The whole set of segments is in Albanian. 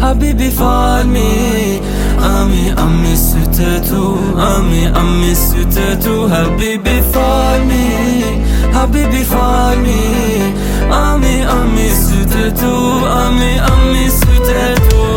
حبيبي فالمي أمي ستتو أمي ستتو حبيبي فالمي فالمي أمي ستتو أمي ستتو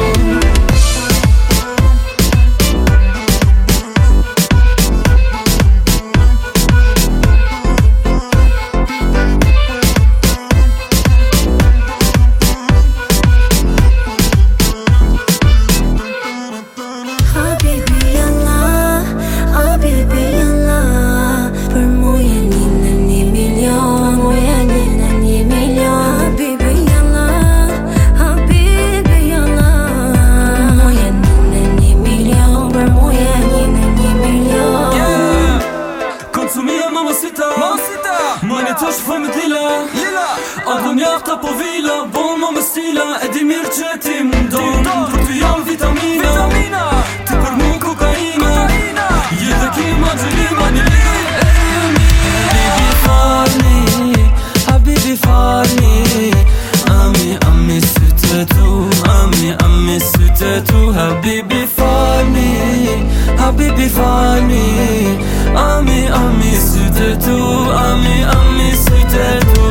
Tash fëmët lila Adhëm jafta po vila Bon më më stila E di mirë që ti mundon Për ty jam vitamina Ti për mu kokaina Jetë dhe kima gjelima një Habibi falmi Habibi falmi Ami ستتو Ami ستتو Habibi falmi falmi Ami ستتو Ami ستتو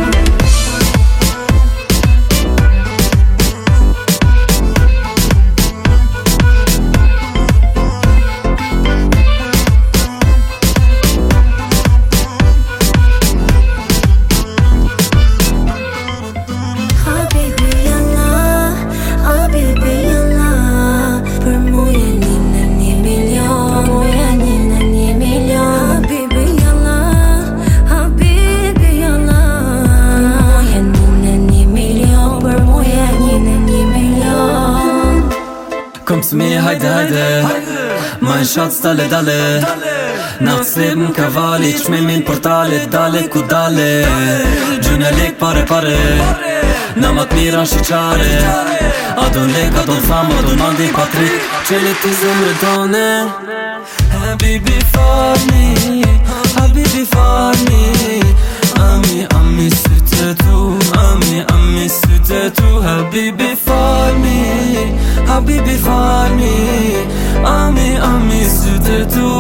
Kom të mi hajde Ma në shatë stale dale Na të seb në kavalli Qmemin portale Dale ku dale Gjune lek pare Na mat mira shqyqare Adon lek, adon fam, adon mandi patrik Qele ti zemre done Habibi falmi Ami ستتو Ami ستتو Habibi falmi Ami ستتو